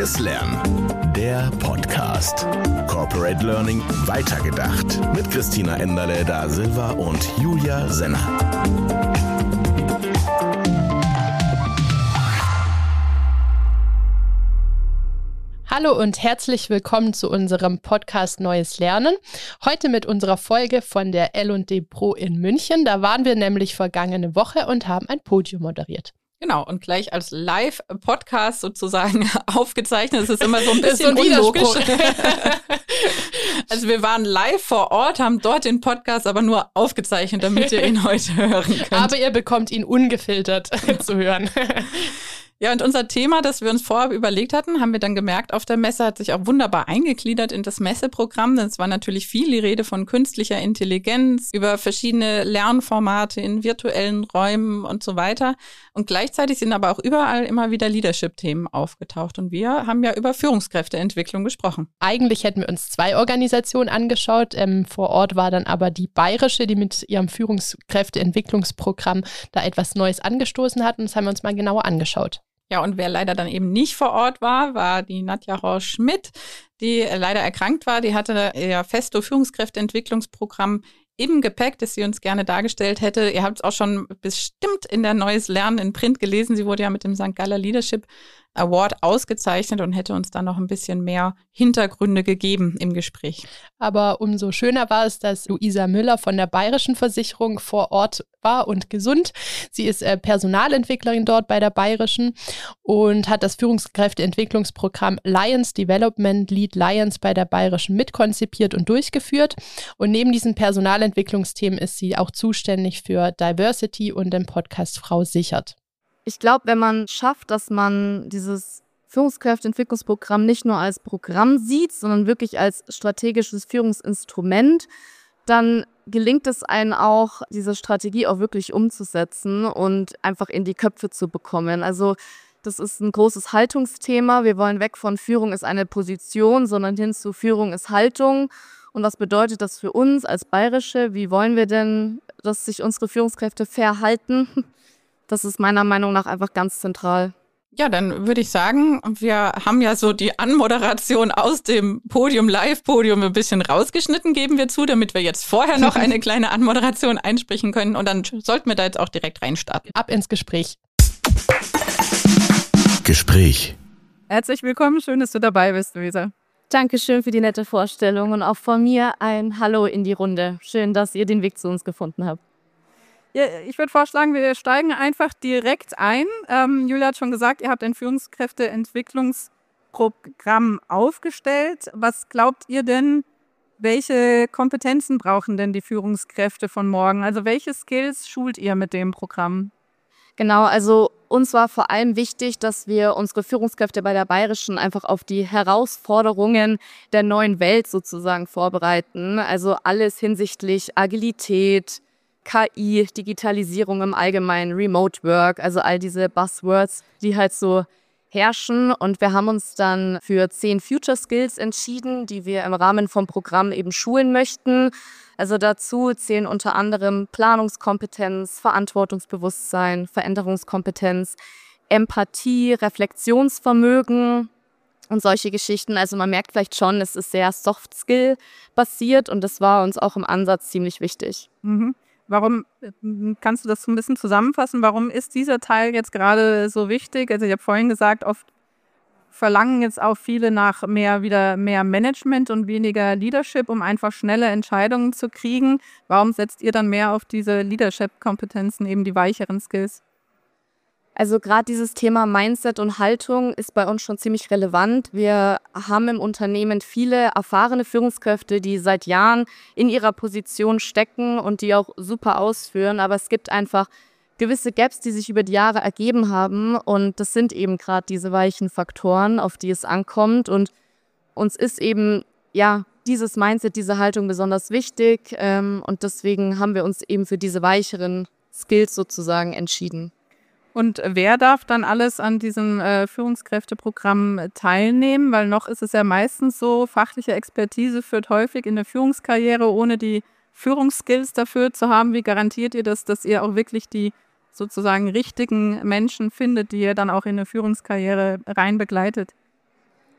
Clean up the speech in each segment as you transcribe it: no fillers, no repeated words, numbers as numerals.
Neues Lernen. Der Podcast. Corporate Learning weitergedacht. Mit Christina Enderle da Silva und Julia Senner. Hallo und herzlich willkommen zu unserem Podcast Neues Lernen. Heute mit unserer Folge von der L&D Pro in München. Da waren wir nämlich vergangene Woche und haben ein Podium moderiert. Genau, und gleich als Live-Podcast sozusagen aufgezeichnet. Das ist immer so ein bisschen unlogisch. Also wir waren live vor Ort, haben dort den Podcast aber nur aufgezeichnet, damit ihr ihn heute hören könnt. Aber ihr bekommt ihn ungefiltert zu hören. Ja, und unser Thema, das wir uns vorab überlegt hatten, haben wir dann gemerkt, auf der Messe hat sich auch wunderbar eingegliedert in das Messeprogramm. Es war natürlich viel die Rede von künstlicher Intelligenz, über verschiedene Lernformate in virtuellen Räumen und so weiter. Und gleichzeitig sind aber auch überall immer wieder Leadership-Themen aufgetaucht. Und wir haben ja über Führungskräfteentwicklung gesprochen. Eigentlich hätten wir uns 2 Organisationen angeschaut. Vor Ort war dann aber die Bayerische, die mit ihrem Führungskräfteentwicklungsprogramm da etwas Neues angestoßen hat. Und das haben wir uns mal genauer angeschaut. Ja, und wer leider dann eben nicht vor Ort war die Nadja Horsch-Schmidt, die leider erkrankt war. Die hatte ihr Festo Führungskräfteentwicklungsprogramm im Gepäck, das sie uns gerne dargestellt hätte. Ihr habt es auch schon bestimmt in der Neues Lernen in Print gelesen. Sie wurde ja mit dem St. Galler Leadership Award ausgezeichnet und hätte uns dann noch ein bisschen mehr Hintergründe gegeben im Gespräch. Aber umso schöner war es, dass Luisa Müller von der Bayerischen Versicherung vor Ort war und gesund. Sie ist Personalentwicklerin dort bei der Bayerischen und hat das Führungskräfteentwicklungsprogramm Lions Development Lead Lions bei der Bayerischen mitkonzipiert und durchgeführt. Und neben diesen Personalentwicklungsthemen ist sie auch zuständig für Diversity und den Podcast Frau sichert. Ich glaube, wenn man schafft, dass man dieses Führungskräfteentwicklungsprogramm nicht nur als Programm sieht, sondern wirklich als strategisches Führungsinstrument, dann gelingt es einem auch, diese Strategie auch wirklich umzusetzen und einfach in die Köpfe zu bekommen. Also das ist ein großes Haltungsthema. Wir wollen weg von Führung ist eine Position, sondern hin zu Führung ist Haltung. Und was bedeutet das für uns als Bayerische? Wie wollen wir denn, dass sich unsere Führungskräfte verhalten? Das ist meiner Meinung nach einfach ganz zentral. Ja, dann würde ich sagen, wir haben ja so die Anmoderation aus dem Podium, Live-Podium ein bisschen rausgeschnitten, geben wir zu, damit wir jetzt vorher noch eine kleine Anmoderation einsprechen können. Und dann sollten wir da jetzt auch direkt reinstarten. Ab ins Gespräch. Gespräch. Herzlich willkommen, schön, dass du dabei bist, Luisa. Dankeschön für die nette Vorstellung und auch von mir ein Hallo in die Runde. Schön, dass ihr den Weg zu uns gefunden habt. Ja, ich würde vorschlagen, wir steigen einfach direkt ein. Julia hat schon gesagt, ihr habt ein Führungskräfteentwicklungsprogramm aufgestellt. Was glaubt ihr denn, welche Kompetenzen brauchen denn die Führungskräfte von morgen? Also welche Skills schult ihr mit dem Programm? Genau, also uns war vor allem wichtig, dass wir unsere Führungskräfte bei der Bayerischen einfach auf die Herausforderungen der neuen Welt sozusagen vorbereiten. Also alles hinsichtlich Agilität, KI, Digitalisierung im Allgemeinen, Remote Work, also all diese Buzzwords, die halt so herrschen. Und wir haben uns dann für 10 Future Skills entschieden, die wir im Rahmen vom Programm eben schulen möchten. Also dazu zählen unter anderem Planungskompetenz, Verantwortungsbewusstsein, Veränderungskompetenz, Empathie, Reflexionsvermögen und solche Geschichten. Also man merkt vielleicht schon, es ist sehr Soft-Skill-basiert und das war uns auch im Ansatz ziemlich wichtig. Mhm. Warum, kannst du das so ein bisschen zusammenfassen, warum ist dieser Teil jetzt gerade so wichtig? Also ich habe vorhin gesagt, oft verlangen jetzt auch viele nach mehr Management und weniger Leadership, um einfach schnelle Entscheidungen zu kriegen. Warum setzt ihr dann mehr auf diese Leadership-Kompetenzen, eben die weicheren Skills? Also gerade dieses Thema Mindset und Haltung ist bei uns schon ziemlich relevant. Wir haben im Unternehmen viele erfahrene Führungskräfte, die seit Jahren in ihrer Position stecken und die auch super ausführen. Aber es gibt einfach gewisse Gaps, die sich über die Jahre ergeben haben. Und das sind eben gerade diese weichen Faktoren, auf die es ankommt. Und uns ist eben dieses Mindset, diese Haltung besonders wichtig. Und deswegen haben wir uns eben für diese weicheren Skills sozusagen entschieden. Und wer darf dann alles an diesem Führungskräfteprogramm teilnehmen? Weil noch ist es ja meistens so, fachliche Expertise führt häufig in der Führungskarriere, ohne die Führungsskills dafür zu haben. Wie garantiert ihr das, dass ihr auch wirklich die sozusagen richtigen Menschen findet, die ihr dann auch in eine Führungskarriere rein begleitet?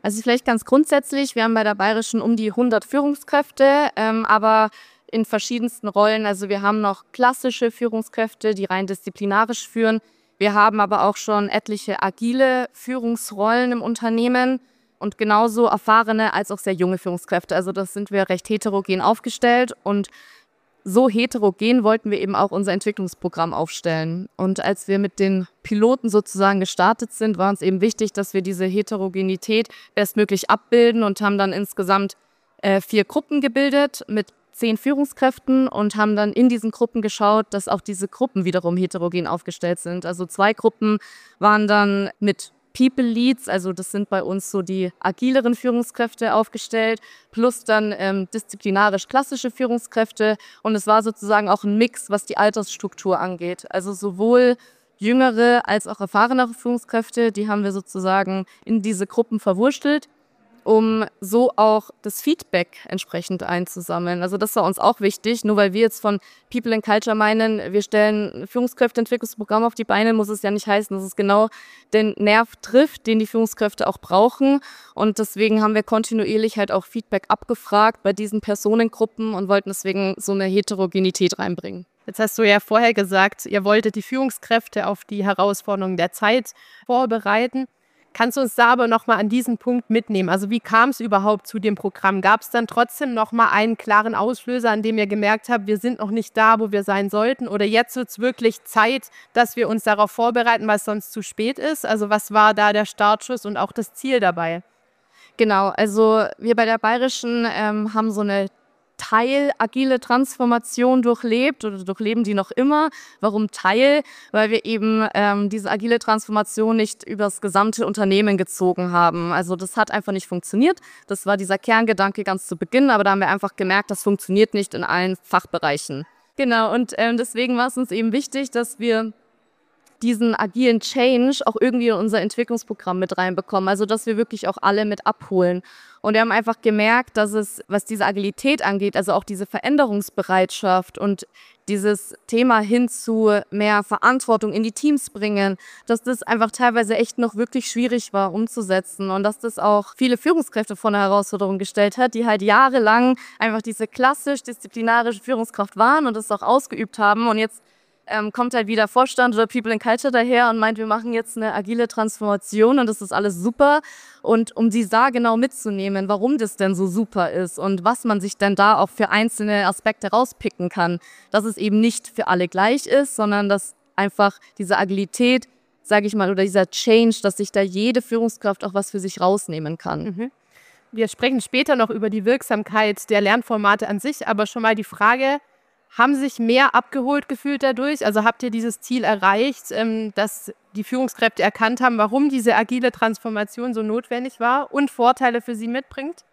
Also vielleicht ganz grundsätzlich, wir haben bei der Bayerischen um die 100 Führungskräfte, aber in verschiedensten Rollen. Also wir haben noch klassische Führungskräfte, die rein disziplinarisch führen. Wir haben aber auch schon etliche agile Führungsrollen im Unternehmen und genauso erfahrene als auch sehr junge Führungskräfte. Also das sind wir recht heterogen aufgestellt und so heterogen wollten wir eben auch unser Entwicklungsprogramm aufstellen. Und als wir mit den Piloten sozusagen gestartet sind, war uns eben wichtig, dass wir diese Heterogenität bestmöglich abbilden und haben dann insgesamt 4 Gruppen gebildet mit 10 Führungskräften und haben dann in diesen Gruppen geschaut, dass auch diese Gruppen wiederum heterogen aufgestellt sind. Also 2 Gruppen waren dann mit People Leads, also das sind bei uns so die agileren Führungskräfte aufgestellt, plus dann disziplinarisch klassische Führungskräfte. Und es war sozusagen auch ein Mix, was die Altersstruktur angeht. Also sowohl jüngere als auch erfahrenere Führungskräfte, die haben wir sozusagen in diese Gruppen verwurstelt, um so auch das Feedback entsprechend einzusammeln. Also das war uns auch wichtig. Nur weil wir jetzt von People and Culture meinen, wir stellen Führungskräfteentwicklungsprogramm auf die Beine, muss es ja nicht heißen, dass es genau den Nerv trifft, den die Führungskräfte auch brauchen. Und deswegen haben wir kontinuierlich halt auch Feedback abgefragt bei diesen Personengruppen und wollten deswegen so eine Heterogenität reinbringen. Jetzt hast du ja vorher gesagt, ihr wolltet die Führungskräfte auf die Herausforderungen der Zeit vorbereiten. Kannst du uns da aber nochmal an diesen Punkt mitnehmen? Also wie kam es überhaupt zu dem Programm? Gab es dann trotzdem nochmal einen klaren Auslöser, an dem ihr gemerkt habt, wir sind noch nicht da, wo wir sein sollten? Oder jetzt wird es wirklich Zeit, dass wir uns darauf vorbereiten, weil es sonst zu spät ist? Also was war da der Startschuss und auch das Ziel dabei? Genau, also wir bei der Bayerischen haben so eine agile Transformation durchlebt oder durchleben die noch immer. Warum Teil? Weil wir eben diese agile Transformation nicht über das gesamte Unternehmen gezogen haben. Also das hat einfach nicht funktioniert. Das war dieser Kerngedanke ganz zu Beginn, aber da haben wir einfach gemerkt, das funktioniert nicht in allen Fachbereichen. Genau, und deswegen war es uns eben wichtig, dass wir diesen agilen Change auch irgendwie in unser Entwicklungsprogramm mit reinbekommen. Also dass wir wirklich auch alle mit abholen. Und wir haben einfach gemerkt, dass es, was diese Agilität angeht, also auch diese Veränderungsbereitschaft und dieses Thema hin zu mehr Verantwortung in die Teams bringen, dass das einfach teilweise echt noch wirklich schwierig war umzusetzen und dass das auch viele Führungskräfte vor eine Herausforderung gestellt hat, die halt jahrelang einfach diese klassisch disziplinarische Führungskraft waren und das auch ausgeübt haben und jetzt kommt halt wieder Vorstand oder People and Culture daher und meint, wir machen jetzt eine agile Transformation und das ist alles super. Und um die da genau mitzunehmen, warum das denn so super ist und was man sich denn da auch für einzelne Aspekte rauspicken kann, dass es eben nicht für alle gleich ist, sondern dass einfach diese Agilität, sage ich mal, oder dieser Change, dass sich da jede Führungskraft auch was für sich rausnehmen kann. Mhm. Wir sprechen später noch über die Wirksamkeit der Lernformate an sich, aber schon mal die Frage, haben Sie sich mehr abgeholt gefühlt dadurch? Also habt ihr dieses Ziel erreicht, dass die Führungskräfte erkannt haben, warum diese agile Transformation so notwendig war und Vorteile für sie mitbringt?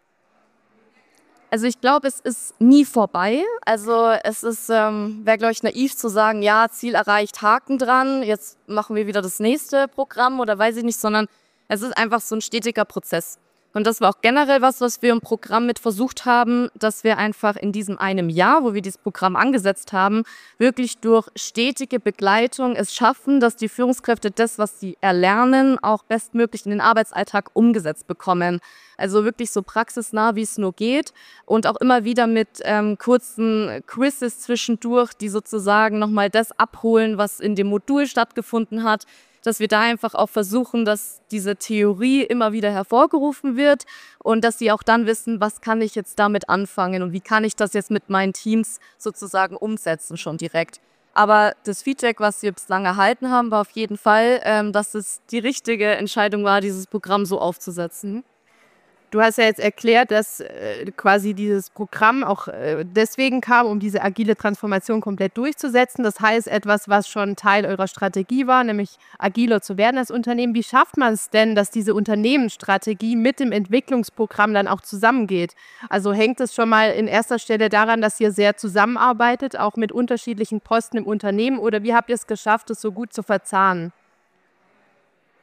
Also ich glaube, es ist nie vorbei. Also es ist, wäre, glaube ich, naiv zu sagen, ja, Ziel erreicht, Haken dran, jetzt machen wir wieder das nächste Programm oder weiß ich nicht, sondern es ist einfach so ein stetiger Prozess. Und das war auch generell was wir im Programm mit versucht haben, dass wir einfach in diesem einem Jahr, wo wir dieses Programm angesetzt haben, wirklich durch stetige Begleitung es schaffen, dass die Führungskräfte das, was sie erlernen, auch bestmöglich in den Arbeitsalltag umgesetzt bekommen. Also wirklich so praxisnah, wie es nur geht und auch immer wieder mit kurzen Quizzes zwischendurch, die sozusagen nochmal das abholen, was in dem Modul stattgefunden hat, dass wir da einfach auch versuchen, dass diese Theorie immer wieder hervorgerufen wird und dass sie auch dann wissen, was kann ich jetzt damit anfangen und wie kann ich das jetzt mit meinen Teams sozusagen umsetzen schon direkt. Aber das Feedback, was wir bislang erhalten haben, war auf jeden Fall, dass es die richtige Entscheidung war, dieses Programm so aufzusetzen. Du hast ja jetzt erklärt, dass quasi dieses Programm auch deswegen kam, um diese agile Transformation komplett durchzusetzen. Das heißt, etwas, was schon Teil eurer Strategie war, nämlich agiler zu werden als Unternehmen. Wie schafft man es denn, dass diese Unternehmensstrategie mit dem Entwicklungsprogramm dann auch zusammengeht? Also hängt es schon mal in erster Stelle daran, dass ihr sehr zusammenarbeitet, auch mit unterschiedlichen Posten im Unternehmen? Oder wie habt ihr es geschafft, es so gut zu verzahnen?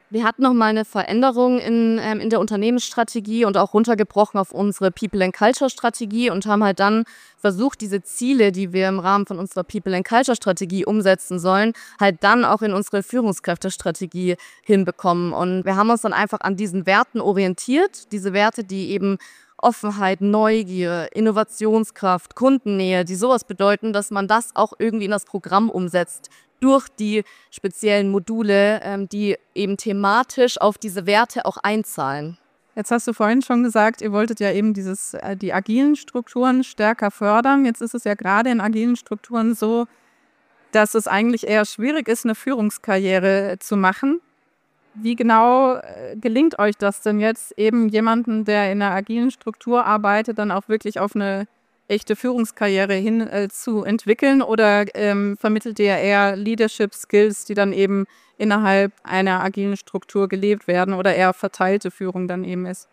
Wir hatten nochmal eine Veränderung in der Unternehmensstrategie und auch runtergebrochen auf unsere People and Culture Strategie und haben halt dann versucht, diese Ziele, die wir im Rahmen von unserer People and Culture Strategie umsetzen sollen, halt dann auch in unsere Führungskräftestrategie hinbekommen. Und wir haben uns dann einfach an diesen Werten orientiert, diese Werte, die eben Offenheit, Neugier, Innovationskraft, Kundennähe, die sowas bedeuten, dass man das auch irgendwie in das Programm umsetzt. Durch die speziellen Module, die eben thematisch auf diese Werte auch einzahlen. Jetzt hast du vorhin schon gesagt, ihr wolltet ja eben die agilen Strukturen stärker fördern. Jetzt ist es ja gerade in agilen Strukturen so, dass es eigentlich eher schwierig ist, eine Führungskarriere zu machen. Wie genau gelingt euch das denn jetzt, eben jemanden, der in einer agilen Struktur arbeitet, dann auch wirklich auf eine echte Führungskarriere hin zu entwickeln, oder vermittelt ihr eher Leadership Skills, die dann eben innerhalb einer agilen Struktur gelebt werden oder eher verteilte Führung dann eben ist?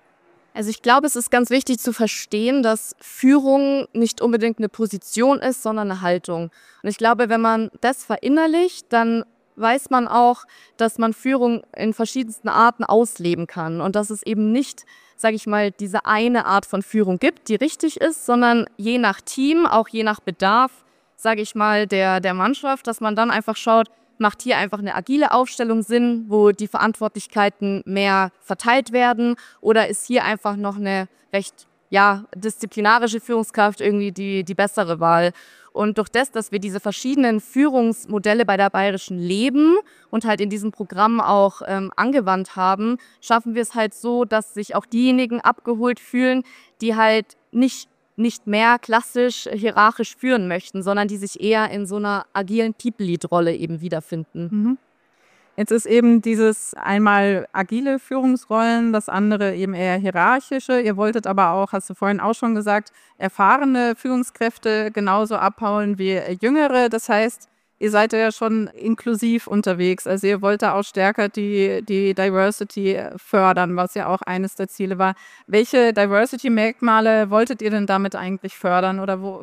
Also ich glaube, es ist ganz wichtig zu verstehen, dass Führung nicht unbedingt eine Position ist, sondern eine Haltung. Und ich glaube, wenn man das verinnerlicht, dann weiß man auch, dass man Führung in verschiedensten Arten ausleben kann und dass es eben nicht, sage ich mal, diese eine Art von Führung gibt, die richtig ist, sondern je nach Team, auch je nach Bedarf, sage ich mal, der Mannschaft, dass man dann einfach schaut, macht hier einfach eine agile Aufstellung Sinn, wo die Verantwortlichkeiten mehr verteilt werden, oder ist hier einfach noch eine recht disziplinarische Führungskraft irgendwie die bessere Wahl. Und durch das, dass wir diese verschiedenen Führungsmodelle bei der Bayerischen leben und halt in diesem Programm auch angewandt haben, schaffen wir es halt so, dass sich auch diejenigen abgeholt fühlen, die halt nicht mehr klassisch hierarchisch führen möchten, sondern die sich eher in so einer agilen People-Lead-Rolle eben wiederfinden. Mhm. Jetzt ist eben dieses einmal agile Führungsrollen, das andere eben eher hierarchische. Ihr wolltet aber auch, hast du vorhin auch schon gesagt, erfahrene Führungskräfte genauso abholen wie jüngere. Das heißt, ihr seid ja schon inklusiv unterwegs. Also ihr wollt da auch stärker die Diversity fördern, was ja auch eines der Ziele war. Welche Diversity-Merkmale wolltet ihr denn damit eigentlich fördern oder wo?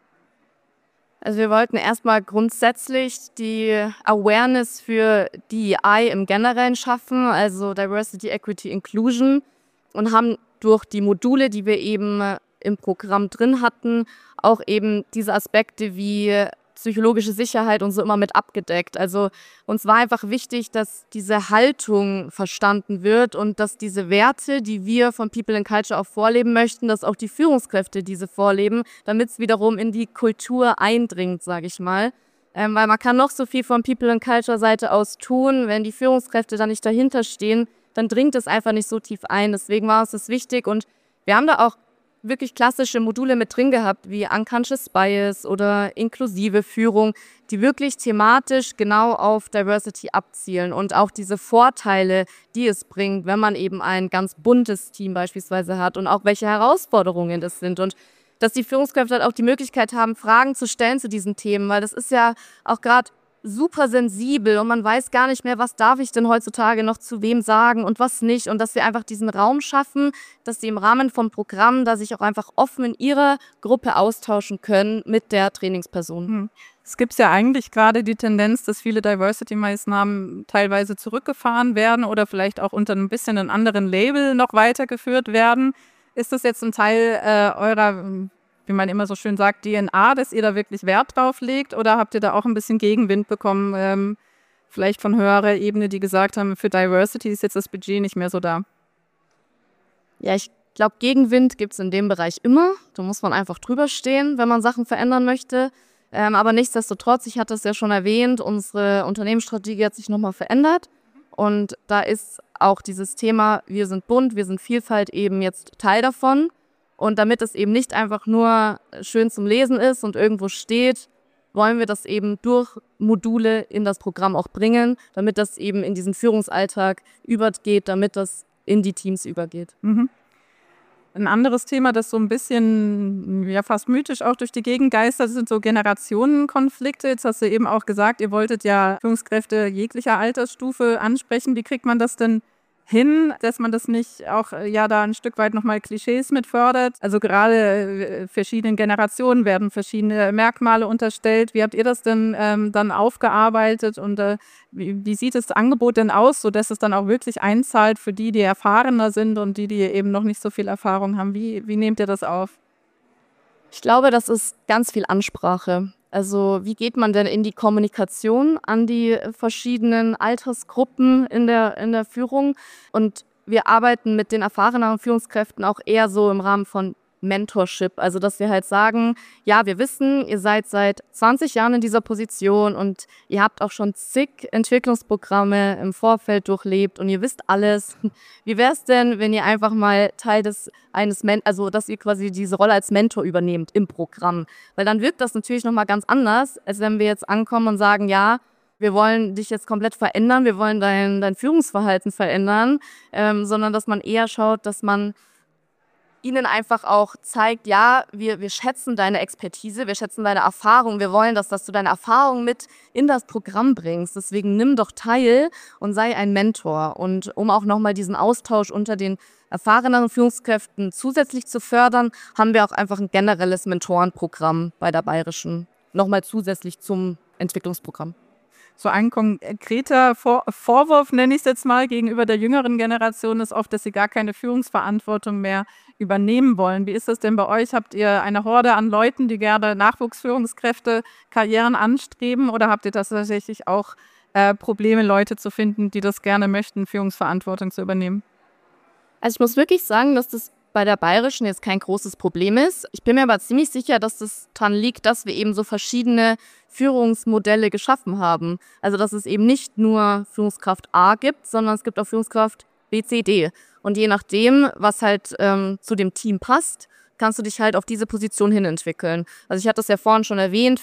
Also wir wollten erstmal grundsätzlich die Awareness für DEI im Generellen schaffen, also Diversity, Equity, Inclusion, und haben durch die Module, die wir eben im Programm drin hatten, auch eben diese Aspekte wie psychologische Sicherheit und so immer mit abgedeckt. Also uns war einfach wichtig, dass diese Haltung verstanden wird und dass diese Werte, die wir von People and Culture auch vorleben möchten, dass auch die Führungskräfte diese vorleben, damit es wiederum in die Kultur eindringt, sage ich mal. Weil man kann noch so viel von People and Culture Seite aus tun, wenn die Führungskräfte da nicht dahinter stehen, dann dringt es einfach nicht so tief ein. Deswegen war uns das wichtig und wir haben da auch wirklich klassische Module mit drin gehabt, wie Unconscious Bias oder inklusive Führung, die wirklich thematisch genau auf Diversity abzielen und auch diese Vorteile, die es bringt, wenn man eben ein ganz buntes Team beispielsweise hat und auch welche Herausforderungen das sind und dass die Führungskräfte halt auch die Möglichkeit haben, Fragen zu stellen zu diesen Themen, weil das ist ja auch gerade super sensibel und man weiß gar nicht mehr, was darf ich denn heutzutage noch zu wem sagen und was nicht, und dass wir einfach diesen Raum schaffen, dass sie im Rahmen vom Programm da sich auch einfach offen in ihrer Gruppe austauschen können mit der Trainingsperson. Es gibt ja eigentlich gerade die Tendenz, dass viele Diversity-Maßnahmen teilweise zurückgefahren werden oder vielleicht auch unter ein bisschen einem anderen Label noch weitergeführt werden. Ist das jetzt ein Teil eurer, wie man immer so schön sagt, DNA, dass ihr da wirklich Wert drauf legt, oder habt ihr da auch ein bisschen Gegenwind bekommen, vielleicht von höherer Ebene, die gesagt haben, für Diversity ist jetzt das Budget nicht mehr so da? Ja, ich glaube, Gegenwind gibt es in dem Bereich immer. Da muss man einfach drüber stehen, wenn man Sachen verändern möchte. Aber nichtsdestotrotz, ich hatte es ja schon erwähnt, unsere Unternehmensstrategie hat sich nochmal verändert. Und da ist auch dieses Thema, wir sind bunt, wir sind Vielfalt eben jetzt Teil davon. Und damit es eben nicht einfach nur schön zum Lesen ist und irgendwo steht, wollen wir das eben durch Module in das Programm auch bringen, damit das eben in diesen Führungsalltag übergeht, damit das in die Teams übergeht. Mhm. Ein anderes Thema, das so ein bisschen fast mythisch auch durch die Gegend geistert, sind so Generationenkonflikte. Jetzt hast du eben auch gesagt, ihr wolltet ja Führungskräfte jeglicher Altersstufe ansprechen. Wie kriegt man das denn hin, dass man das nicht auch da ein Stück weit nochmal Klischees mit fördert? Also gerade verschiedenen Generationen werden verschiedene Merkmale unterstellt. Wie habt ihr das denn dann aufgearbeitet und wie sieht das Angebot denn aus, sodass es dann auch wirklich einzahlt für die erfahrener sind und die eben noch nicht so viel Erfahrung haben? Wie nehmt ihr das auf? Ich glaube, das ist ganz viel Ansprache. Also wie geht man denn in die Kommunikation an die verschiedenen Altersgruppen in der Führung? Und wir arbeiten mit den erfahreneren Führungskräften auch eher so im Rahmen von Mentorship. Also dass wir halt sagen, ja, wir wissen, ihr seid seit 20 Jahren in dieser Position und ihr habt auch schon zig Entwicklungsprogramme im Vorfeld durchlebt und ihr wisst alles. Wie wäre es denn, wenn ihr einfach mal Teil dass ihr quasi diese Rolle als Mentor übernehmt im Programm? Weil dann wirkt das natürlich nochmal ganz anders, als wenn wir jetzt ankommen und sagen, ja, wir wollen dich jetzt komplett verändern, wir wollen dein Führungsverhalten verändern, sondern dass man eher schaut, dass man ihnen einfach auch zeigt, ja, wir schätzen deine Expertise, wir schätzen deine Erfahrung, wir wollen, dass du deine Erfahrung mit in das Programm bringst. Deswegen nimm doch teil und sei ein Mentor. Und um auch nochmal diesen Austausch unter den erfahreneren Führungskräften zusätzlich zu fördern, haben wir auch einfach ein generelles Mentorenprogramm bei der Bayerischen, nochmal zusätzlich zum Entwicklungsprogramm. So ein konkreter Vorwurf, nenne ich es jetzt mal, gegenüber der jüngeren Generation ist oft, dass sie gar keine Führungsverantwortung mehr übernehmen wollen. Wie ist das denn bei euch? Habt ihr eine Horde an Leuten, die gerne Nachwuchsführungskräfte, Karrieren anstreben, oder habt ihr tatsächlich auch Probleme, Leute zu finden, die das gerne möchten, Führungsverantwortung zu übernehmen? Also ich muss wirklich sagen, dass das bei der Bayerischen jetzt kein großes Problem ist. Ich bin mir aber ziemlich sicher, dass das daran liegt, dass wir eben so verschiedene Führungsmodelle geschaffen haben. Also dass es eben nicht nur Führungskraft A gibt, sondern es gibt auch Führungskraft B, C, D. Und je nachdem, was halt zu dem Team passt, kannst du dich halt auf diese Position hin entwickeln. Also ich hatte das ja vorhin schon erwähnt,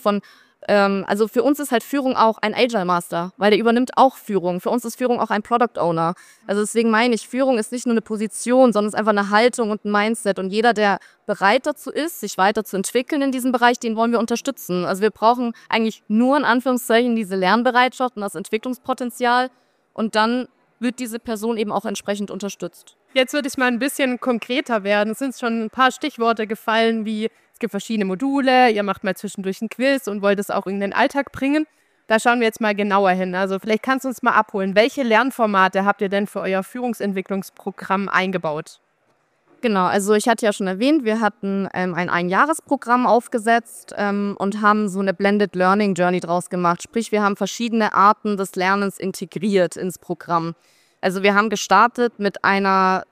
also für uns ist halt Führung auch ein Agile Master, weil der übernimmt auch Führung. Für uns ist Führung auch ein Product Owner. Also deswegen meine ich, Führung ist nicht nur eine Position, sondern es ist einfach eine Haltung und ein Mindset. Und jeder, der bereit dazu ist, sich weiterzuentwickeln in diesem Bereich, den wollen wir unterstützen. Also wir brauchen eigentlich nur in Anführungszeichen diese Lernbereitschaft und das Entwicklungspotenzial. Und dann wird diese Person eben auch entsprechend unterstützt. Jetzt würde ich mal ein bisschen konkreter werden. Es sind schon ein paar Stichworte gefallen, wie es gibt verschiedene Module, ihr macht mal zwischendurch ein Quiz und wollt es auch in den Alltag bringen. Da schauen wir jetzt mal genauer hin. Also vielleicht kannst du uns mal abholen. Welche Lernformate habt ihr denn für euer Führungsentwicklungsprogramm eingebaut? Genau, also ich hatte ja schon erwähnt, wir hatten ein Einjahresprogramm aufgesetzt und haben so eine Blended Learning Journey draus gemacht. Sprich, wir haben verschiedene Arten des Lernens integriert ins Programm. Also wir haben gestartet mit einer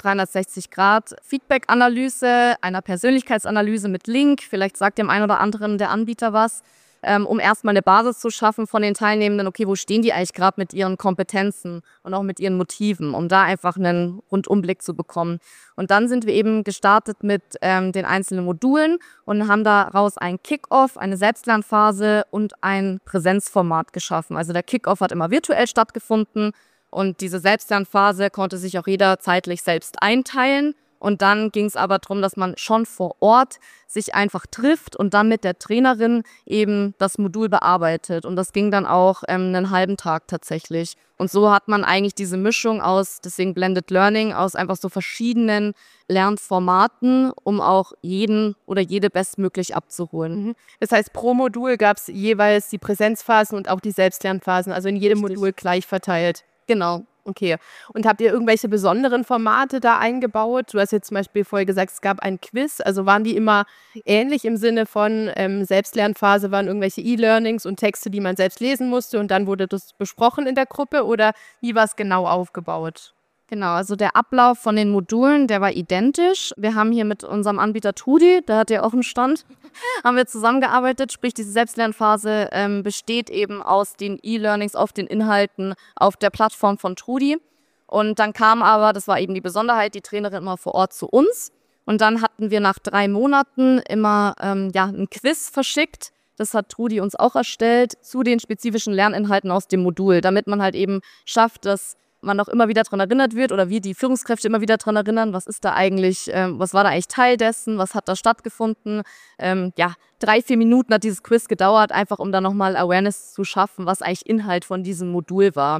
360-Grad-Feedback-Analyse, einer Persönlichkeitsanalyse mit Link. Vielleicht sagt dem einen oder anderen der Anbieter was, um erstmal eine Basis zu schaffen von den Teilnehmenden. Okay, wo stehen die eigentlich gerade mit ihren Kompetenzen und auch mit ihren Motiven, um da einfach einen Rundumblick zu bekommen. Und dann sind wir eben gestartet mit den einzelnen Modulen und haben daraus ein Kick-Off, eine Selbstlernphase und ein Präsenzformat geschaffen. Also der Kick-Off hat immer virtuell stattgefunden. Und diese Selbstlernphase konnte sich auch jeder zeitlich selbst einteilen. Und dann ging es aber darum, dass man schon vor Ort sich einfach trifft und dann mit der Trainerin eben das Modul bearbeitet. Und das ging dann auch einen halben Tag tatsächlich. Und so hat man eigentlich diese Mischung aus, deswegen Blended Learning, aus einfach so verschiedenen Lernformaten, um auch jeden oder jede bestmöglich abzuholen. Das heißt, pro Modul gab es jeweils die Präsenzphasen und auch die Selbstlernphasen, also in jedem Modul gleich verteilt. Genau. Okay. Und habt ihr irgendwelche besonderen Formate da eingebaut? Du hast jetzt zum Beispiel vorher gesagt, es gab ein Quiz. Also waren die immer ähnlich im Sinne von Selbstlernphase, waren irgendwelche E-Learnings und Texte, die man selbst lesen musste und dann wurde das besprochen in der Gruppe, oder wie war es genau aufgebaut? Genau, also der Ablauf von den Modulen, der war identisch. Wir haben hier mit unserem Anbieter Tudi, der hat ja auch einen Stand, haben wir zusammengearbeitet. Sprich, diese Selbstlernphase besteht eben aus den E-Learnings auf den Inhalten auf der Plattform von Tudi. Und dann kam aber, das war eben die Besonderheit, die Trainerin immer vor Ort zu uns. Und dann hatten wir nach 3 Monaten immer ein Quiz verschickt. Das hat Tudi uns auch erstellt zu den spezifischen Lerninhalten aus dem Modul, damit man halt eben schafft, dass man auch immer wieder daran erinnert wird oder wir die Führungskräfte immer wieder daran erinnern, was war da eigentlich Teil dessen, was hat da stattgefunden. 3-4 Minuten hat dieses Quiz gedauert, einfach um da nochmal Awareness zu schaffen, was eigentlich Inhalt von diesem Modul war.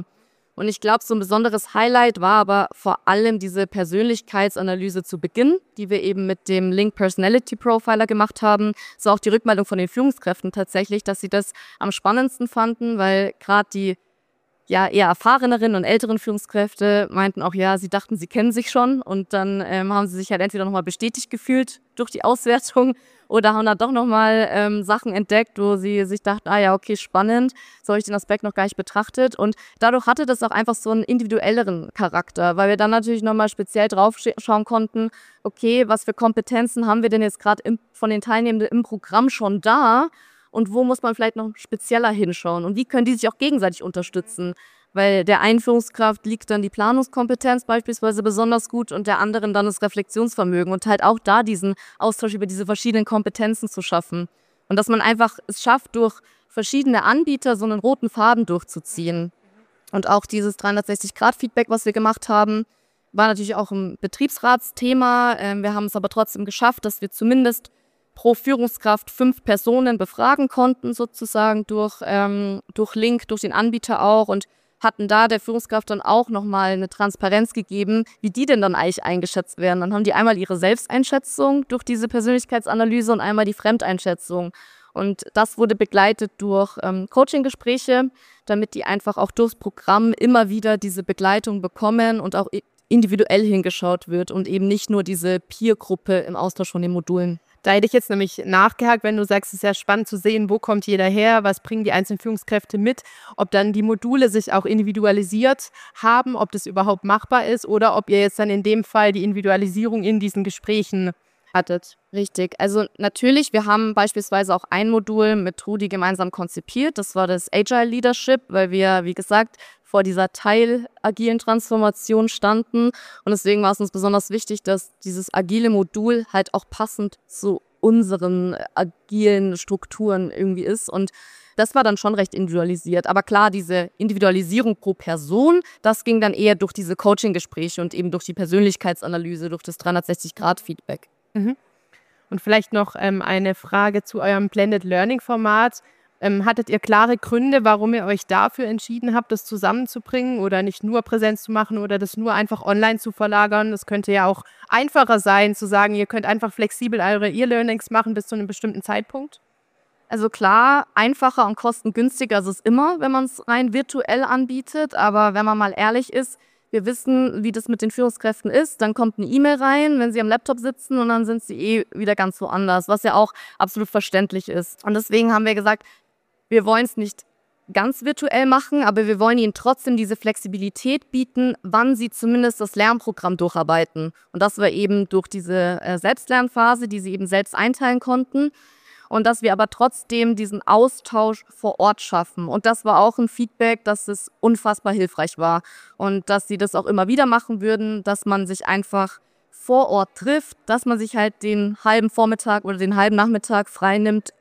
Und ich glaube, so ein besonderes Highlight war aber vor allem diese Persönlichkeitsanalyse zu Beginn, die wir eben mit dem Link Personality Profiler gemacht haben. So auch die Rückmeldung von den Führungskräften tatsächlich, dass sie das am spannendsten fanden, weil gerade die eher erfahreneren und älteren Führungskräfte meinten auch, ja, sie dachten, sie kennen sich schon und dann haben sie sich halt entweder nochmal bestätigt gefühlt durch die Auswertung oder haben dann doch nochmal Sachen entdeckt, wo sie sich dachten, ja, okay, spannend, so habe ich den Aspekt noch gar nicht betrachtet und dadurch hatte das auch einfach so einen individuelleren Charakter, weil wir dann natürlich nochmal speziell drauf schauen konnten, okay, was für Kompetenzen haben wir denn jetzt gerade von den Teilnehmenden im Programm schon da? Und wo muss man vielleicht noch spezieller hinschauen? Und wie können die sich auch gegenseitig unterstützen? Weil der einen Führungskraft liegt dann die Planungskompetenz beispielsweise besonders gut und der anderen dann das Reflexionsvermögen und halt auch da diesen Austausch über diese verschiedenen Kompetenzen zu schaffen. Und dass man einfach es schafft, durch verschiedene Anbieter so einen roten Faden durchzuziehen. Und auch dieses 360-Grad-Feedback, was wir gemacht haben, war natürlich auch ein Betriebsratsthema. Wir haben es aber trotzdem geschafft, dass wir zumindest pro Führungskraft 5 Personen befragen konnten, sozusagen durch Link, durch den Anbieter auch und hatten da der Führungskraft dann auch nochmal eine Transparenz gegeben, wie die denn dann eigentlich eingeschätzt werden. Dann haben die einmal ihre Selbsteinschätzung durch diese Persönlichkeitsanalyse und einmal die Fremdeinschätzung. Und das wurde begleitet durch Coaching-Gespräche, damit die einfach auch durchs Programm immer wieder diese Begleitung bekommen und auch individuell hingeschaut wird und eben nicht nur diese Peer-Gruppe im Austausch von den Modulen. Da hätte ich jetzt nämlich nachgehakt, wenn du sagst, es ist ja spannend zu sehen, wo kommt jeder her, was bringen die einzelnen Führungskräfte mit, ob dann die Module sich auch individualisiert haben, ob das überhaupt machbar ist oder ob ihr jetzt dann in dem Fall die Individualisierung in diesen Gesprächen hattet. Richtig. Also natürlich, wir haben beispielsweise auch ein Modul mit Rudi gemeinsam konzipiert. Das war das Agile Leadership, weil wir, wie gesagt, vor dieser teilagilen Transformation standen. Und deswegen war es uns besonders wichtig, dass dieses agile Modul halt auch passend zu unseren agilen Strukturen irgendwie ist. Und das war dann schon recht individualisiert. Aber klar, diese Individualisierung pro Person, das ging dann eher durch diese Coaching-Gespräche und eben durch die Persönlichkeitsanalyse, durch das 360-Grad-Feedback. Mhm. Und vielleicht noch eine Frage zu eurem Blended Learning-Format. Hattet ihr klare Gründe, warum ihr euch dafür entschieden habt, das zusammenzubringen oder nicht nur Präsenz zu machen oder das nur einfach online zu verlagern? Das könnte ja auch einfacher sein, zu sagen, ihr könnt einfach flexibel eure E-Learnings machen bis zu einem bestimmten Zeitpunkt. Also klar, einfacher und kostengünstiger ist es immer, wenn man es rein virtuell anbietet. Aber wenn man mal ehrlich ist, wir wissen, wie das mit den Führungskräften ist. Dann kommt eine E-Mail rein, wenn sie am Laptop sitzen und dann sind sie wieder ganz woanders, was ja auch absolut verständlich ist. Und deswegen haben wir gesagt, wir wollen es nicht ganz virtuell machen, aber wir wollen ihnen trotzdem diese Flexibilität bieten, wann sie zumindest das Lernprogramm durcharbeiten. Und das war eben durch diese Selbstlernphase, die sie eben selbst einteilen konnten. Und dass wir aber trotzdem diesen Austausch vor Ort schaffen. Und das war auch ein Feedback, dass es unfassbar hilfreich war. Und dass sie das auch immer wieder machen würden, dass man sich einfach vor Ort trifft, dass man sich halt den halben Vormittag oder den halben Nachmittag freinimmt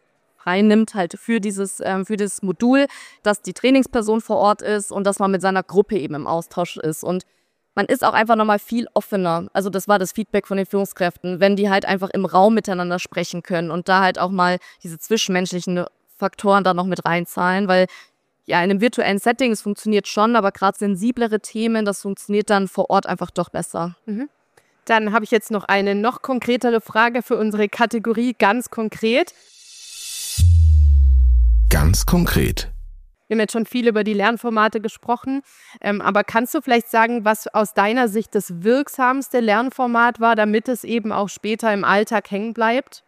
halt für das Modul, dass die Trainingsperson vor Ort ist und dass man mit seiner Gruppe eben im Austausch ist. Und man ist auch einfach nochmal viel offener. Also das war das Feedback von den Führungskräften, wenn die halt einfach im Raum miteinander sprechen können und da halt auch mal diese zwischenmenschlichen Faktoren da noch mit reinzahlen, weil ja in einem virtuellen Setting, es funktioniert schon, aber gerade sensiblere Themen, das funktioniert dann vor Ort einfach doch besser. Mhm. Dann habe ich jetzt noch eine noch konkretere Frage für unsere Kategorie ganz konkret. Ganz konkret. Wir haben jetzt schon viel über die Lernformate gesprochen, aber kannst du vielleicht sagen, was aus deiner Sicht das wirksamste Lernformat war, damit es eben auch später im Alltag hängen bleibt?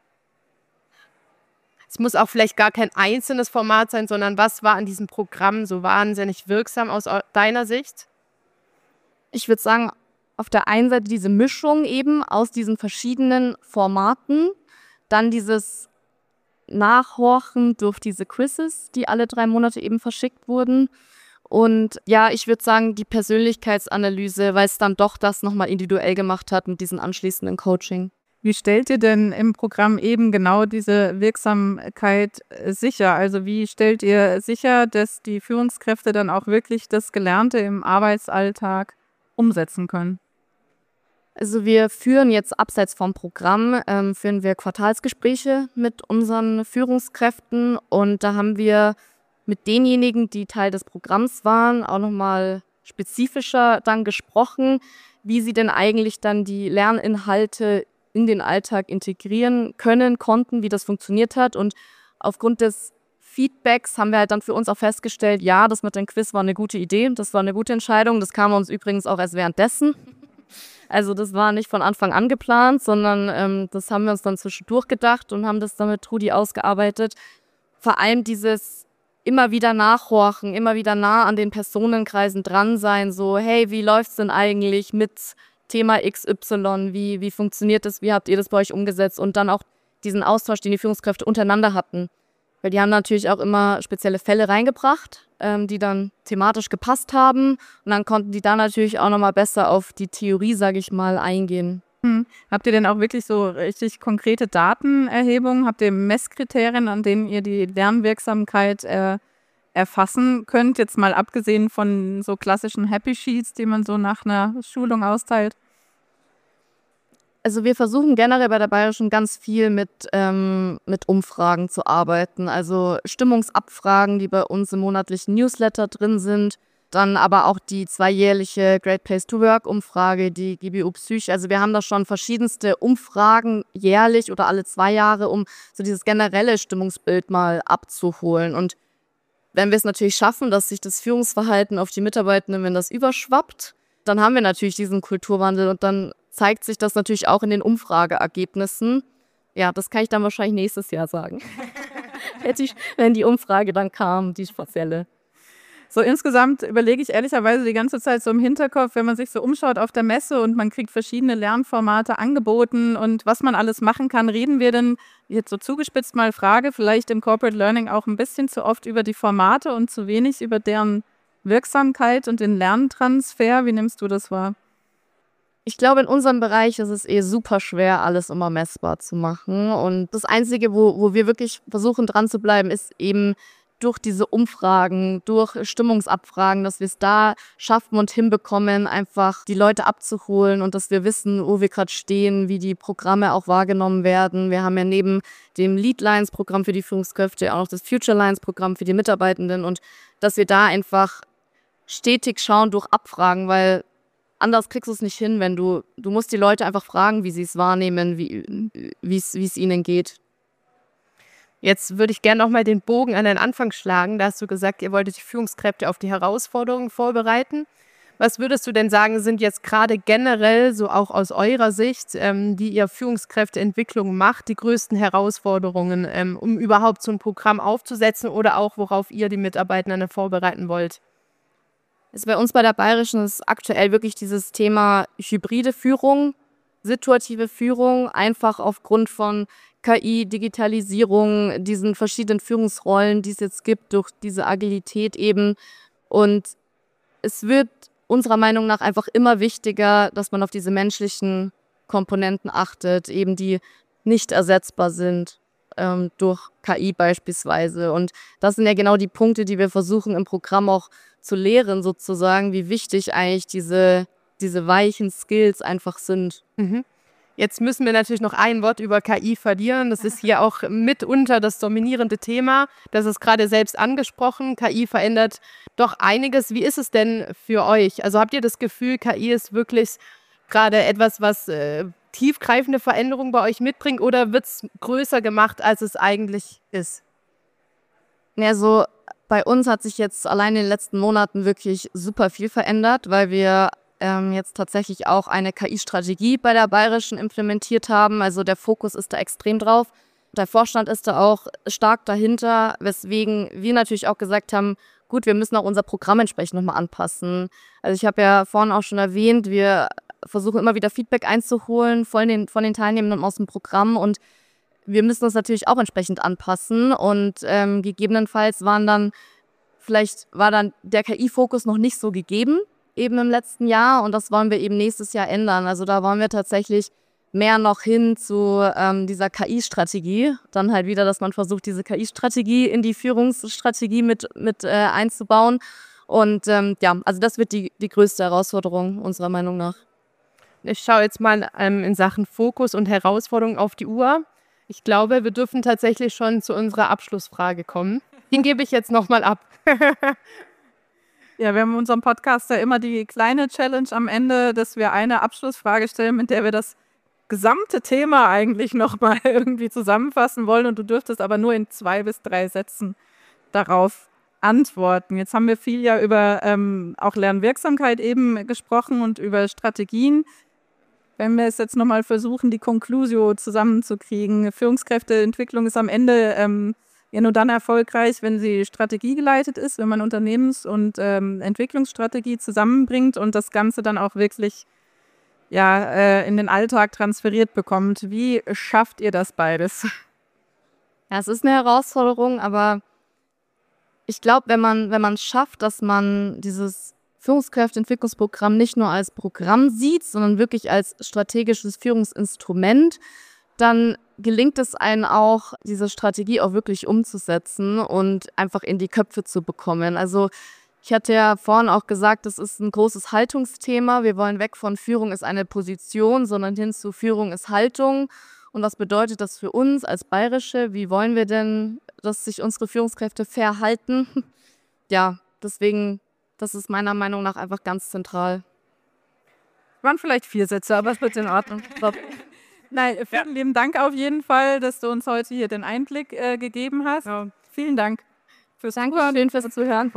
Es muss auch vielleicht gar kein einzelnes Format sein, sondern was war an diesem Programm so wahnsinnig wirksam aus deiner Sicht? Ich würde sagen, auf der einen Seite diese Mischung eben aus diesen verschiedenen Formaten, dann dieses Nachhorchen durch diese Quizzes, die alle 3 Monate eben verschickt wurden. Und ja, ich würde sagen, die Persönlichkeitsanalyse, weil es dann doch das nochmal individuell gemacht hat mit diesem anschließenden Coaching. Wie stellt ihr denn im Programm eben genau diese Wirksamkeit sicher? Also wie stellt ihr sicher, dass die Führungskräfte dann auch wirklich das Gelernte im Arbeitsalltag umsetzen können? Also wir führen jetzt abseits vom Programm, führen wir Quartalsgespräche mit unseren Führungskräften und da haben wir mit denjenigen, die Teil des Programms waren, auch nochmal spezifischer dann gesprochen, wie sie denn eigentlich dann die Lerninhalte in den Alltag integrieren können, konnten, wie das funktioniert hat. Und aufgrund des Feedbacks haben wir halt dann für uns auch festgestellt, ja, das mit dem Quiz war eine gute Idee, das war eine gute Entscheidung. Das kam uns übrigens auch erst währenddessen. Also das war nicht von Anfang an geplant, sondern das haben wir uns dann zwischendurch gedacht und haben das dann mit Trudi ausgearbeitet. Vor allem dieses immer wieder nachhorchen, immer wieder nah an den Personenkreisen dran sein, so hey, wie läuft's denn eigentlich mit Thema XY, wie funktioniert das, wie habt ihr das bei euch umgesetzt und dann auch diesen Austausch, den die Führungskräfte untereinander hatten. Weil die haben natürlich auch immer spezielle Fälle reingebracht, die dann thematisch gepasst haben. Und dann konnten die da natürlich auch nochmal besser auf die Theorie, sage ich mal, eingehen. Habt ihr denn auch wirklich so richtig konkrete Datenerhebungen? Habt ihr Messkriterien, an denen ihr die Lernwirksamkeit erfassen könnt? Jetzt mal abgesehen von so klassischen Happy Sheets, die man so nach einer Schulung austeilt. Also wir versuchen generell bei der Bayerischen ganz viel mit Umfragen zu arbeiten. Also Stimmungsabfragen, die bei uns im monatlichen Newsletter drin sind. Dann aber auch die zweijährliche Great Place to Work Umfrage, die GBU Psych. Also wir haben da schon verschiedenste Umfragen jährlich oder alle 2 Jahre, um so dieses generelle Stimmungsbild mal abzuholen. Und wenn wir es natürlich schaffen, dass sich das Führungsverhalten auf die Mitarbeitenden, wenn das überschwappt, dann haben wir natürlich diesen Kulturwandel und dann zeigt sich das natürlich auch in den Umfrageergebnissen. Ja, das kann ich dann wahrscheinlich nächstes Jahr sagen. Wenn die Umfrage dann kam, die spezielle. So insgesamt überlege ich ehrlicherweise die ganze Zeit so im Hinterkopf, wenn man sich so umschaut auf der Messe und man kriegt verschiedene Lernformate angeboten und was man alles machen kann, reden wir denn, jetzt so zugespitzt mal Frage, vielleicht im Corporate Learning auch ein bisschen zu oft über die Formate und zu wenig über deren Wirksamkeit und den Lerntransfer? Wie nimmst du das wahr? Ich glaube, in unserem Bereich ist es super schwer, alles immer messbar zu machen. Und das Einzige, wo wir wirklich versuchen dran zu bleiben, ist eben durch diese Umfragen, durch Stimmungsabfragen, dass wir es da schaffen und hinbekommen, einfach die Leute abzuholen und dass wir wissen, wo wir gerade stehen, wie die Programme auch wahrgenommen werden. Wir haben ja neben dem Lead-Lines-Programm für die Führungskräfte auch noch das Future-Lines-Programm für die Mitarbeitenden und dass wir da einfach stetig schauen durch Abfragen, weil anders kriegst du es nicht hin, wenn du musst die Leute einfach fragen, wie sie es wahrnehmen, wie es ihnen geht. Jetzt würde ich gerne nochmal den Bogen an den Anfang schlagen. Da hast du gesagt, ihr wolltet die Führungskräfte auf die Herausforderungen vorbereiten. Was würdest du denn sagen, sind jetzt gerade generell, so auch aus eurer Sicht, die ihr Führungskräfteentwicklung macht, die größten Herausforderungen, um überhaupt so ein Programm aufzusetzen oder auch, worauf ihr die Mitarbeitenden vorbereiten wollt? Also bei uns bei der Bayerischen ist aktuell wirklich dieses Thema hybride Führung, situative Führung, einfach aufgrund von KI, Digitalisierung, diesen verschiedenen Führungsrollen, die es jetzt gibt, durch diese Agilität eben. Und es wird unserer Meinung nach einfach immer wichtiger, dass man auf diese menschlichen Komponenten achtet, eben die nicht ersetzbar sind durch KI beispielsweise. Und das sind ja genau die Punkte, die wir versuchen im Programm auch zu lehren, sozusagen, wie wichtig eigentlich diese weichen Skills einfach sind. Mhm. Jetzt müssen wir natürlich noch ein Wort über KI verlieren. Das ist hier auch mitunter das dominierende Thema. Das ist gerade selbst angesprochen. KI verändert doch einiges. Wie ist es denn für euch? Also habt ihr das Gefühl, KI ist wirklich gerade etwas, was tiefgreifende Veränderungen bei euch mitbringt oder wird es größer gemacht, als es eigentlich ist? Ja, so bei uns hat sich jetzt allein in den letzten Monaten wirklich super viel verändert, weil wir jetzt tatsächlich auch eine KI-Strategie bei der Bayerischen implementiert haben. Also der Fokus ist da extrem drauf. Der Vorstand ist da auch stark dahinter, weswegen wir natürlich auch gesagt haben, gut, wir müssen auch unser Programm entsprechend nochmal anpassen. Also ich habe ja vorhin auch schon erwähnt, wir versuchen immer wieder Feedback einzuholen von den Teilnehmenden aus dem Programm und wir müssen uns natürlich auch entsprechend anpassen und gegebenenfalls war dann der KI-Fokus noch nicht so gegeben, eben im letzten Jahr und das wollen wir eben nächstes Jahr ändern. Also da wollen wir tatsächlich mehr noch hin zu dieser KI-Strategie. Dann halt wieder, dass man versucht, diese KI-Strategie in die Führungsstrategie mit einzubauen. Und also das wird die größte Herausforderung unserer Meinung nach. Ich schaue jetzt mal in Sachen Fokus und Herausforderung auf die Uhr. Ich glaube, wir dürfen tatsächlich schon zu unserer Abschlussfrage kommen. Den gebe ich jetzt nochmal ab. Ja, wir haben in unserem Podcast ja immer die kleine Challenge am Ende, dass wir eine Abschlussfrage stellen, mit der wir das gesamte Thema eigentlich nochmal irgendwie zusammenfassen wollen. Und du dürftest aber nur in 2 bis 3 Sätzen darauf antworten. Jetzt haben wir viel ja über auch Lernwirksamkeit eben gesprochen und über Strategien. Wenn wir es jetzt nochmal versuchen, die Conclusio zusammenzukriegen. Führungskräfteentwicklung ist am Ende ja nur dann erfolgreich, wenn sie strategiegeleitet ist, wenn man Unternehmens- und Entwicklungsstrategie zusammenbringt und das Ganze dann auch wirklich in den Alltag transferiert bekommt. Wie schafft ihr das beides? Ja, es ist eine Herausforderung, aber ich glaube, wenn man schafft, dass man dieses Führungskräfteentwicklungsprogramm nicht nur als Programm sieht, sondern wirklich als strategisches Führungsinstrument, dann gelingt es einem auch, diese Strategie auch wirklich umzusetzen und einfach in die Köpfe zu bekommen. Also ich hatte ja vorhin auch gesagt, das ist ein großes Haltungsthema. Wir wollen weg von Führung ist eine Position, sondern hin zu Führung ist Haltung. Und was bedeutet das für uns als Bayerische? Wie wollen wir denn, dass sich unsere Führungskräfte verhalten? Ja, deswegen, das ist meiner Meinung nach einfach ganz zentral. Waren vielleicht 4 Sätze, aber es wird in Ordnung. Nein, vielen lieben Dank auf jeden Fall, dass du uns heute hier den Einblick gegeben hast. Ja. Vielen Dank fürs Zuhören. Schön fürs Zuhören.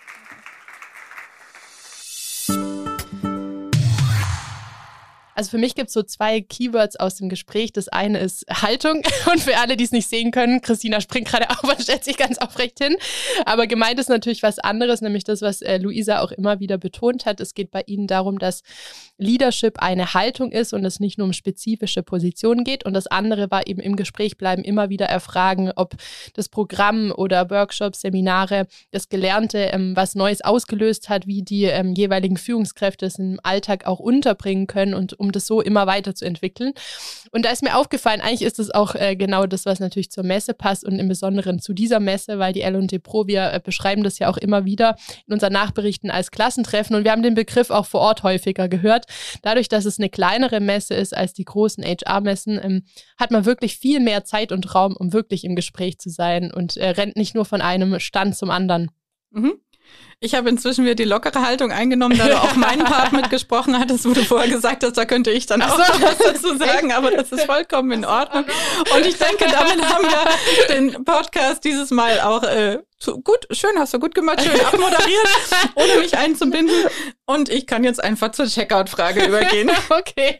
Also für mich gibt es so 2 Keywords aus dem Gespräch. Das eine ist Haltung und für alle, die es nicht sehen können, Christina springt gerade auf und stellt sich ganz aufrecht hin. Aber gemeint ist natürlich was anderes, nämlich das, was Luisa auch immer wieder betont hat. Es geht bei Ihnen darum, dass Leadership eine Haltung ist und es nicht nur um spezifische Positionen geht. Und das andere war eben im Gespräch bleiben, immer wieder erfragen, ob das Programm oder Workshops, Seminare, das Gelernte was Neues ausgelöst hat, wie die jeweiligen Führungskräfte es im Alltag auch unterbringen können und um das so immer weiterzuentwickeln. Und da ist mir aufgefallen, eigentlich ist das auch genau das, was natürlich zur Messe passt und im Besonderen zu dieser Messe, weil die L&D Pro, wir beschreiben das ja auch immer wieder in unseren Nachberichten als Klassentreffen und wir haben den Begriff auch vor Ort häufiger gehört. Dadurch, dass es eine kleinere Messe ist als die großen HR-Messen, hat man wirklich viel mehr Zeit und Raum, um wirklich im Gespräch zu sein und rennt nicht nur von einem Stand zum anderen. Mhm. Ich habe inzwischen wieder die lockere Haltung eingenommen, da du auch meinen Part mitgesprochen hattest, wo du vorher gesagt hast, da könnte ich dann auch was dazu sagen, aber das ist vollkommen in Ordnung. Und ich denke, damit haben wir den Podcast dieses Mal auch gut, schön, hast du gut gemacht, schön abmoderiert, ohne mich einzubinden. Und ich kann jetzt einfach zur Checkout-Frage übergehen. Okay.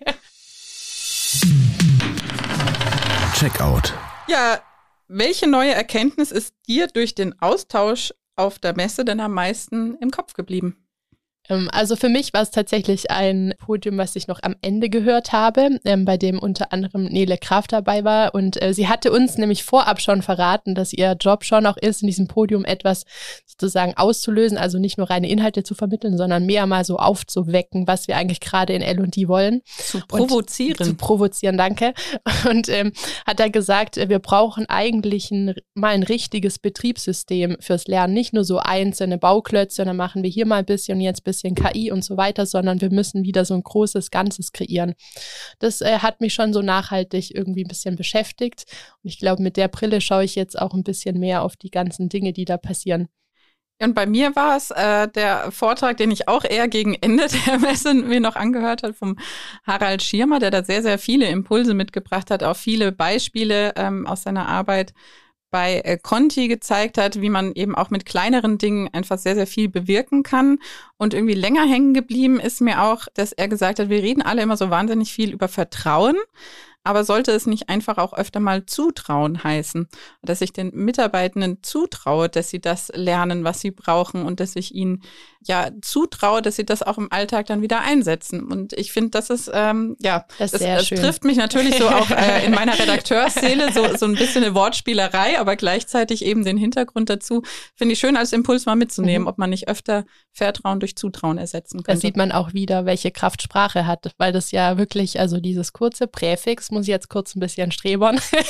Checkout. Ja, welche neue Erkenntnis ist dir durch den Austausch auf der Messe denn am meisten im Kopf geblieben? Also für mich war es tatsächlich ein Podium, was ich noch am Ende gehört habe, bei dem unter anderem Nele Kraft dabei war und sie hatte uns nämlich vorab schon verraten, dass ihr Job schon auch ist, in diesem Podium etwas sozusagen auszulösen, also nicht nur reine Inhalte zu vermitteln, sondern mehr mal so aufzuwecken, was wir eigentlich gerade in L&D wollen. Zu provozieren. Zu provozieren, danke. Und hat da gesagt, wir brauchen eigentlich mal ein richtiges Betriebssystem fürs Lernen, nicht nur so einzelne Bauklötze, dann machen wir hier mal ein bisschen und jetzt ein bisschen KI und so weiter, sondern wir müssen wieder so ein großes Ganzes kreieren. Das hat mich schon so nachhaltig irgendwie ein bisschen beschäftigt und ich glaube, mit der Brille schaue ich jetzt auch ein bisschen mehr auf die ganzen Dinge, die da passieren. Und bei mir war es der Vortrag, den ich auch eher gegen Ende der Messe mir noch angehört habe, vom Harald Schirmer, der da sehr, sehr viele Impulse mitgebracht hat, auch viele Beispiele aus seiner Arbeit bei Conti gezeigt hat, wie man eben auch mit kleineren Dingen einfach sehr, sehr viel bewirken kann. Und irgendwie länger hängen geblieben ist mir auch, dass er gesagt hat, wir reden alle immer so wahnsinnig viel über Vertrauen, aber sollte es nicht einfach auch öfter mal Zutrauen heißen, dass ich den Mitarbeitenden zutraue, dass sie das lernen, was sie brauchen und dass ich ihnen ja zutraue, dass sie das auch im Alltag dann wieder einsetzen. Und ich finde, das ist, das trifft mich natürlich so auch in meiner Redakteursseele, so ein bisschen eine Wortspielerei, aber gleichzeitig eben den Hintergrund dazu, finde ich schön als Impuls mal mitzunehmen, ob man nicht öfter Vertrauen durch Zutrauen ersetzen könnte. Da sieht man auch wieder, welche Kraft Sprache hat, weil das ja wirklich, also dieses kurze Präfix, muss ich jetzt kurz ein bisschen strebern,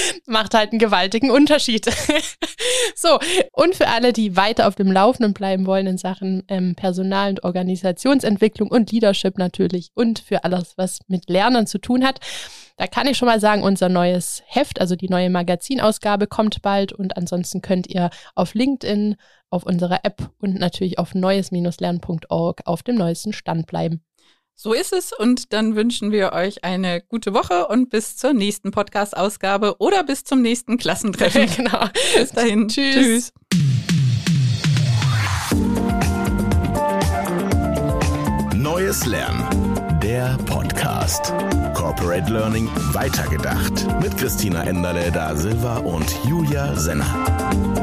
Macht halt einen gewaltigen Unterschied. So, und für alle, die weiter auf dem Laufenden bleiben wollen in Sachen Personal- und Organisationsentwicklung und Leadership natürlich und für alles, was mit Lernen zu tun hat, da kann ich schon mal sagen, unser neues Heft, also die neue Magazinausgabe kommt bald und ansonsten könnt ihr auf LinkedIn, auf unserer App und natürlich auf neues-lernen.org auf dem neuesten Stand bleiben. So ist es und dann wünschen wir euch eine gute Woche und bis zur nächsten Podcast-Ausgabe oder bis zum nächsten Klassentreffen. Genau. Bis dahin. Tschüss. Neues Lernen, der Podcast. Corporate Learning weitergedacht mit Christina Enderle da Silva und Julia Senner.